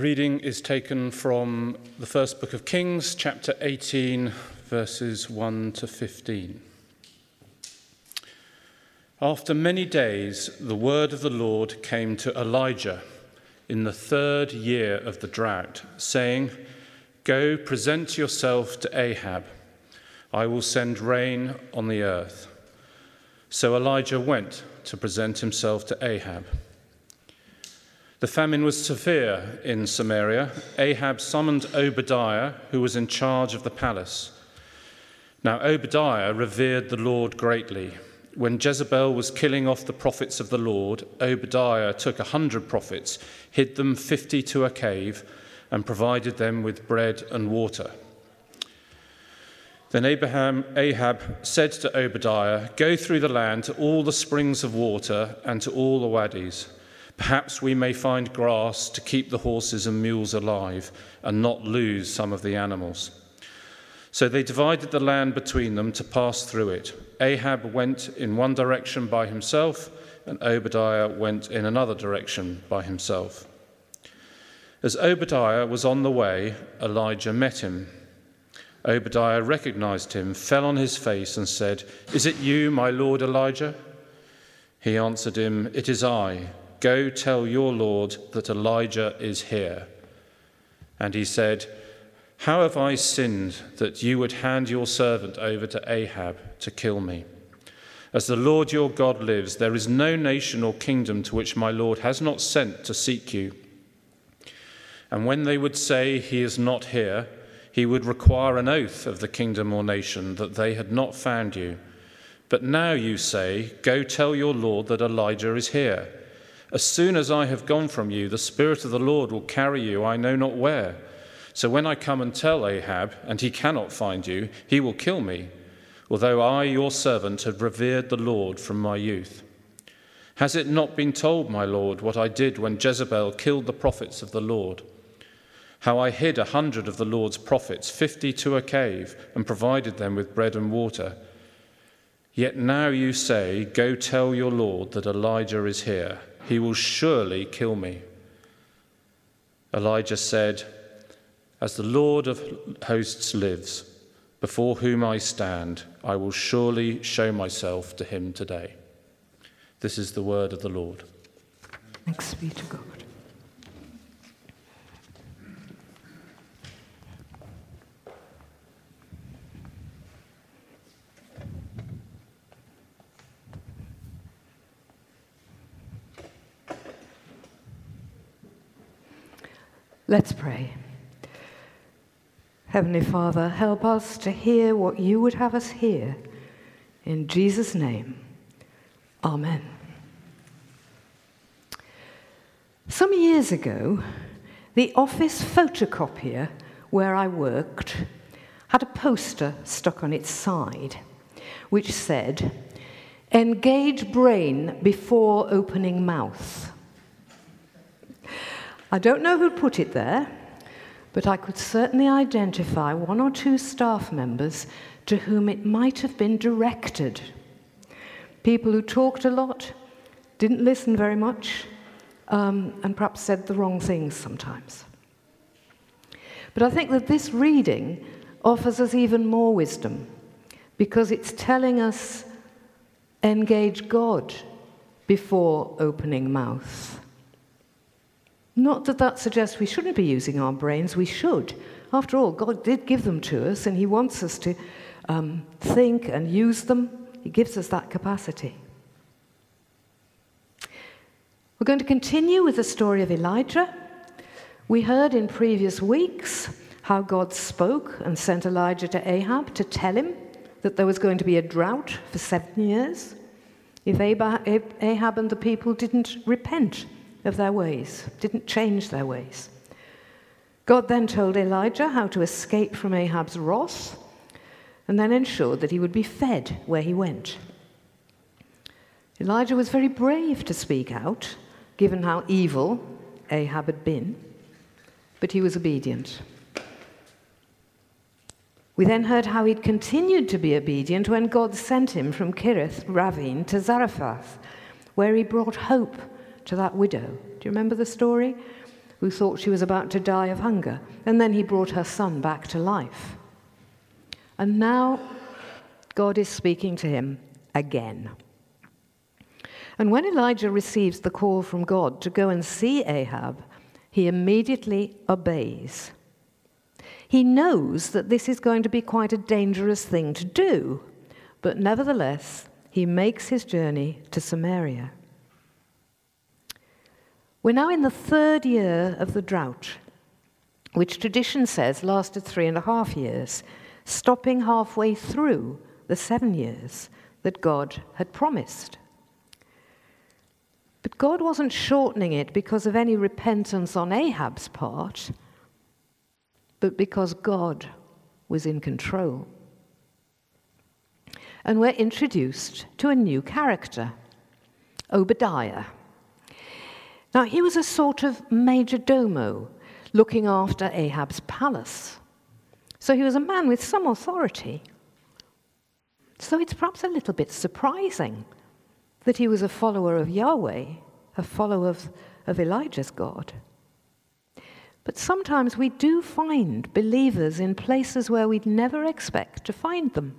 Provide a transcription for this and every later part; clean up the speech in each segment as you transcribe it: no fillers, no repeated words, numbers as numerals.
reading is taken from the first book of Kings, chapter 18, verses 1 to 15. After many days, the word of the Lord came to Elijah in the 3rd year of the drought, saying, "Go, present yourself to Ahab. I will send rain on the earth." So Elijah went to present himself to Ahab. The famine was severe in Samaria. Ahab summoned Obadiah, who was in charge of the palace. Now Obadiah revered the Lord greatly. When Jezebel was killing off the prophets of the Lord, Obadiah took 100 prophets, hid them 50 to a cave, and provided them with bread and water. Then Ahab said to Obadiah, "Go through the land to all the springs of water and to all the wadis. Perhaps we may find grass to keep the horses and mules alive and not lose some of the animals." So they divided the land between them to pass through it. Ahab went in one direction by himself, and Obadiah went in another direction by himself. As Obadiah was on the way, Elijah met him. Obadiah recognized him, fell on his face, and said, "Is it you, my lord Elijah?" He answered him, "It is I. Go tell your Lord that Elijah is here." And he said, "How have I sinned that you would hand your servant over to Ahab to kill me? As the Lord your God lives, there is no nation or kingdom to which my Lord has not sent to seek you." And when they would say, "He is not here," he would require an oath of the kingdom or nation that they had not found you. But now you say, "Go tell your Lord that Elijah is here." As soon as I have gone from you, the Spirit of the Lord will carry you I know not where. So when I come and tell Ahab, and he cannot find you, he will kill me, although I, your servant, have revered the Lord from my youth. Has it not been told, my Lord, what I did when Jezebel killed the prophets of the Lord? How I hid 100 of the Lord's prophets, 50 to a cave, and provided them with bread and water. Yet now you say, "Go tell your Lord that Elijah is here. He will surely kill me." Elijah said, "As the Lord of hosts lives, before whom I stand, I will surely show myself to him today." This is the word of the Lord. Thanks be to God. Let's pray. Heavenly Father, help us to hear what you would have us hear. In Jesus' name, amen. Some years ago, the office photocopier where I worked had a poster stuck on its side which said, "Engage brain before opening mouth." I don't know who put it there, but I could certainly identify 1 or 2 staff members to whom it might have been directed. People who talked a lot, didn't listen very much, and perhaps said the wrong things sometimes. But I think that this reading offers us even more wisdom, because it's telling us, engage God before opening mouth. Not that that suggests we shouldn't be using our brains, we should. After all, God did give them to us, and he wants us to think and use them. He gives us that capacity. We're going to continue with the story of Elijah. We heard in previous weeks how God spoke and sent Elijah to Ahab to tell him that there was going to be a drought for 7 years if Ahab and the people didn't repent of their ways, didn't change their ways. God then told Elijah how to escape from Ahab's wrath and then ensured that he would be fed where he went. Elijah was very brave to speak out, given how evil Ahab had been, but he was obedient. We then heard how he'd continued to be obedient when God sent him from Kirith Ravine to Zarephath, where he brought hope to that widow. Do you remember the story? who thought she was about to die of hunger, and then he brought her son back to life. And now God is speaking to him again. And when Elijah receives the call from God to go and see Ahab, he immediately obeys. He knows that this is going to be quite a dangerous thing to do, but nevertheless, he makes his journey to Samaria. We're now in the 3rd year of the drought, which tradition says lasted 3.5 years, stopping halfway through the 7 years that God had promised. But God wasn't shortening it because of any repentance on Ahab's part, but because God was in control. And we're introduced to a new character, Obadiah. Now, he was a sort of major domo looking after Ahab's palace. So he was a man with some authority. So it's perhaps a little bit surprising that he was a follower of Yahweh, a follower of Elijah's God. But sometimes we do find believers in places where we'd never expect to find them.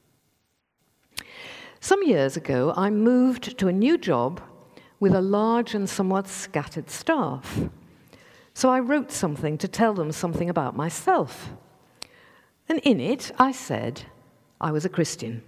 Some years ago, I moved to a new job with a large and somewhat scattered staff. So I wrote something to tell them something about myself. And in it, I said I was a Christian.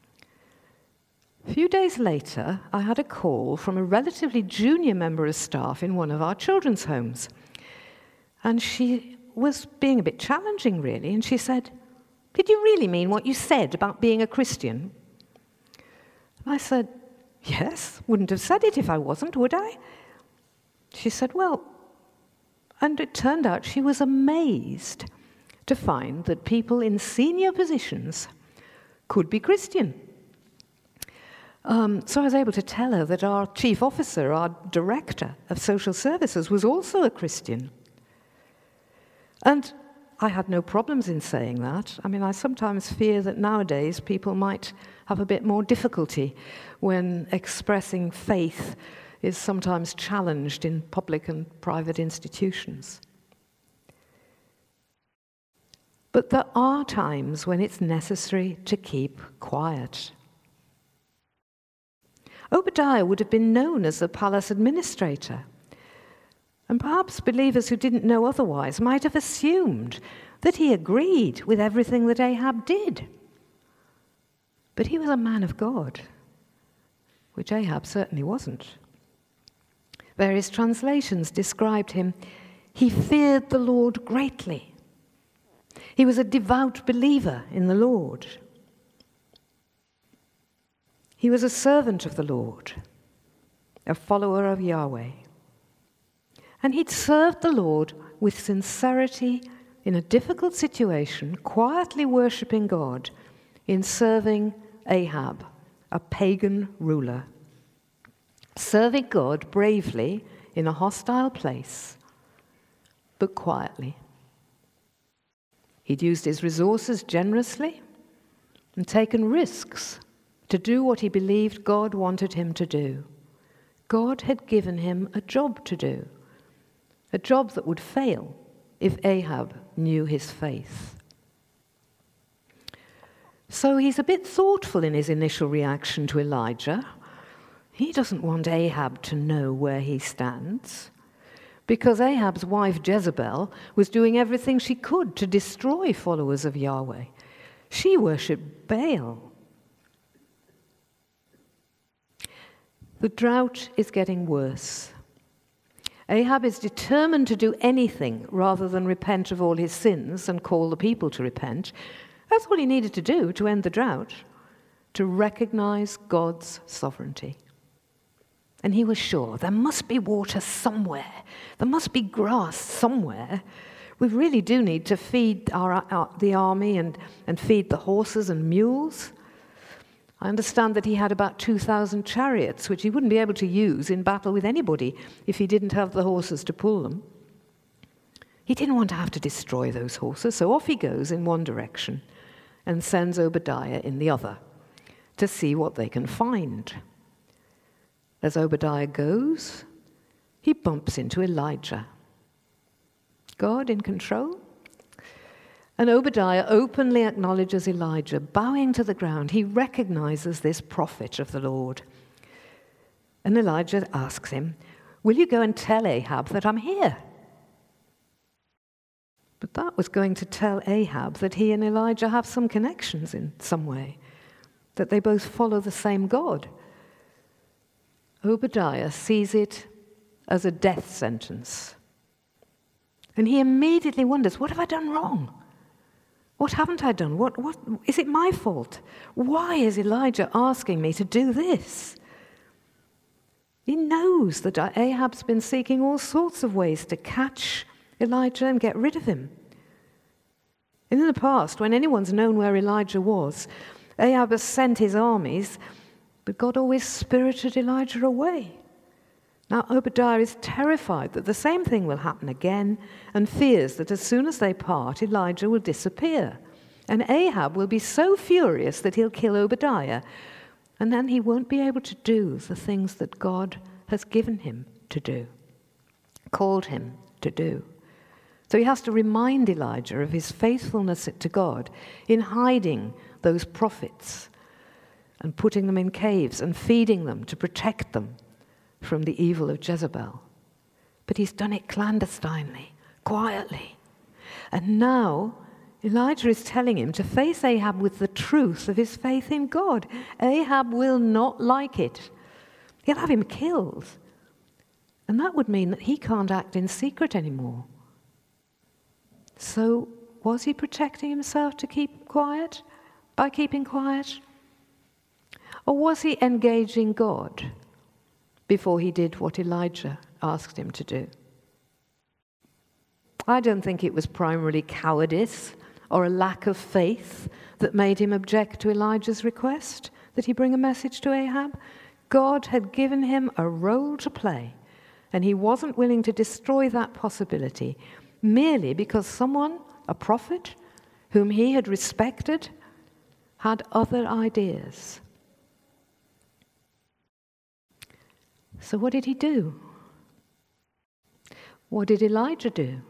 A few days later, I had a call from a relatively junior member of staff in one of our children's homes. And she was being a bit challenging, really, and she said, "Did you really mean what you said about being a Christian?" And I said, "Yes, wouldn't have said it if I wasn't, would I?" She said, "Well," and it turned out she was amazed to find that people in senior positions could be Christian. So I was able to tell her that our chief officer, our director of social services, was also a Christian. And I had no problems in saying that. I mean, I sometimes fear that nowadays people might have a bit more difficulty when expressing faith is sometimes challenged in public and private institutions. But there are times when it's necessary to keep quiet. Obadiah would have been known as the palace administrator. And perhaps believers who didn't know otherwise might have assumed that he agreed with everything that Ahab did. But he was a man of God, which Ahab certainly wasn't. Various translations described him. He feared the Lord greatly. He was a devout believer in the Lord. He was a servant of the Lord, a follower of Yahweh. And he'd served the Lord with sincerity in a difficult situation, quietly worshipping God in serving Ahab, a pagan ruler. Serving God bravely in a hostile place, but quietly. He'd used his resources generously and taken risks to do what he believed God wanted him to do. God had given him a job to do. A job that would fail if Ahab knew his faith. So he's a bit thoughtful in his initial reaction to Elijah. He doesn't want Ahab to know where he stands, because Ahab's wife Jezebel was doing everything she could to destroy followers of Yahweh. She worshipped Baal. The drought is getting worse. Ahab is determined to do anything rather than repent of all his sins and call the people to repent. That's all he needed to do to end the drought, to recognize God's sovereignty. And he was sure there must be water somewhere. There must be grass somewhere. We really do need to feed the army and feed the horses and mules. I understand that he had about 2,000 chariots, which he wouldn't be able to use in battle with anybody if he didn't have the horses to pull them. He didn't want to have to destroy those horses, so off he goes in one direction and sends Obadiah in the other to see what they can find. As Obadiah goes, he bumps into Elijah. God in control? And Obadiah openly acknowledges Elijah, bowing to the ground. He recognizes this prophet of the Lord. And Elijah asks him, "Will you go and tell Ahab that I'm here?" But that was going to tell Ahab that he and Elijah have some connections in some way, that they both follow the same God. Obadiah sees it as a death sentence. And he immediately wonders, what have I done wrong? What haven't I done? What is it my fault? Why is Elijah asking me to do this? He knows that Ahab's been seeking all sorts of ways to catch Elijah and get rid of him. In the past, when anyone's known where Elijah was, Ahab has sent his armies, but God always spirited Elijah away. Now Obadiah is terrified that the same thing will happen again and fears that as soon as they part, Elijah will disappear. And Ahab will be so furious that he'll kill Obadiah, and then he won't be able to do the things that God has given him to do, called him to do. So he has to remind Elijah of his faithfulness to God in hiding those prophets and putting them in caves and feeding them to protect them from the evil of Jezebel. But he's done it clandestinely, quietly. And now Elijah is telling him to face Ahab with the truth of his faith in God. Ahab will not like it. He'll have him killed. And that would mean that he can't act in secret anymore. So was he protecting himself to keep quiet, by keeping quiet? Or was he engaging God before he did what Elijah asked him to do? I don't think it was primarily cowardice or a lack of faith that made him object to Elijah's request that he bring a message to Ahab. God had given him a role to play, and he wasn't willing to destroy that possibility merely because someone, a prophet, whom he had respected, had other ideas. So what did he do? What did Elijah do?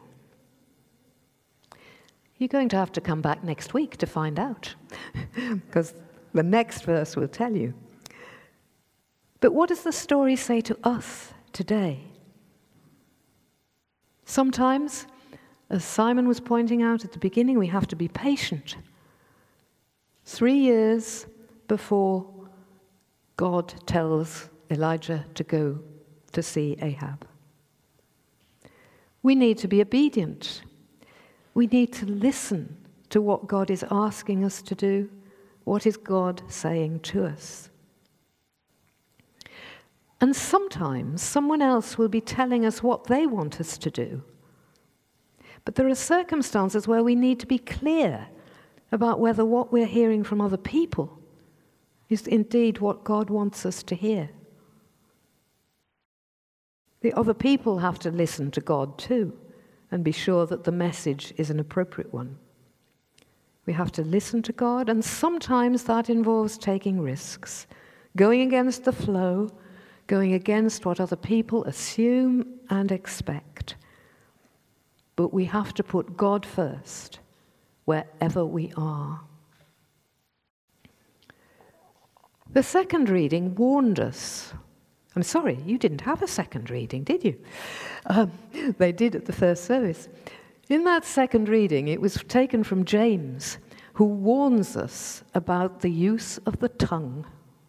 You're going to have to come back next week to find out, because the next verse will tell you. But what does the story say to us today? Sometimes, as Simon was pointing out at the beginning, we have to be patient. 3 years before God tells Elijah to go to see Ahab. We need to be obedient. We need to listen to what God is asking us to do. What is God saying to us? And sometimes someone else will be telling us what they want us to do. But there are circumstances where we need to be clear about whether what we're hearing from other people is indeed what God wants us to hear. The other people have to listen to God too and be sure that the message is an appropriate one. We have to listen to God, and sometimes that involves taking risks, going against the flow, going against what other people assume and expect. But we have to put God first wherever we are. The second reading warned us. I'm sorry, you didn't have a second reading, did you? They did at the first service. In that second reading, it was taken from James, who warns us about the use of the tongue.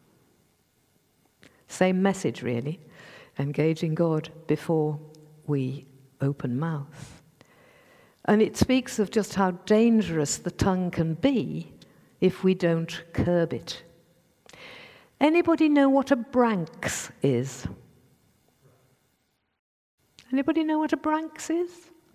Same message, really, engaging God before we open mouth. And it speaks of just how dangerous the tongue can be if we don't curb it. Anybody know what a branx is? Anybody know what a branx is?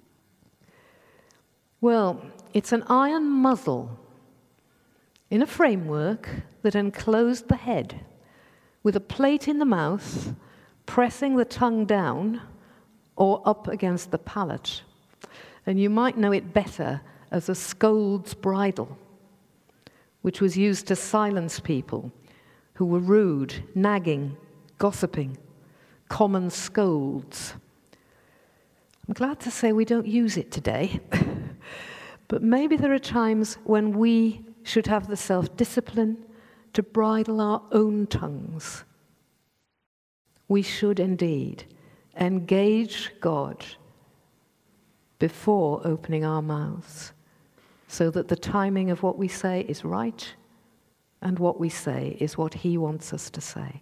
Well, it's an iron muzzle in a framework that enclosed the head, with a plate in the mouth, pressing the tongue down or up against the palate. And you might know it better as a scold's bridle, which was used to silence people who were rude, nagging, gossiping, common scolds. I'm glad to say we don't use it today, but maybe there are times when we should have the self-discipline to bridle our own tongues. We should indeed engage God before opening our mouths, so that the timing of what we say is right and what we say is what He wants us to say.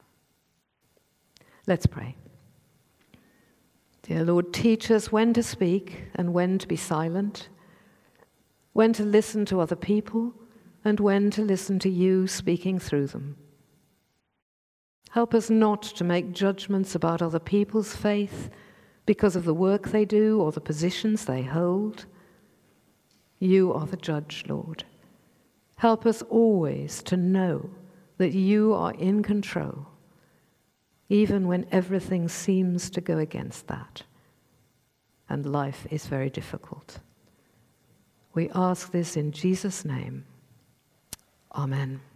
Let's pray. Dear Lord, teach us when to speak and when to be silent, when to listen to other people and when to listen to You speaking through them. Help us not to make judgments about other people's faith because of the work they do or the positions they hold. You are the judge, Lord. Help us always to know that You are in control, even when everything seems to go against that, and life is very difficult. We ask this in Jesus' name. Amen.